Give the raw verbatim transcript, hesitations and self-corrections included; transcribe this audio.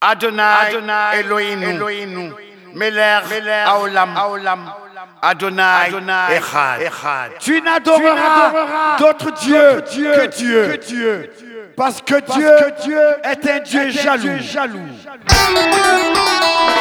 Adonai, Elohim, Elohim, Meler, Aolam, Aolam, Adonai, Echad. Tu n'adoreras d'autres dieux que Dieu. Que Dieu. Parce que Dieu, Parce que Dieu est un Dieu est jaloux. Un Dieu jaloux.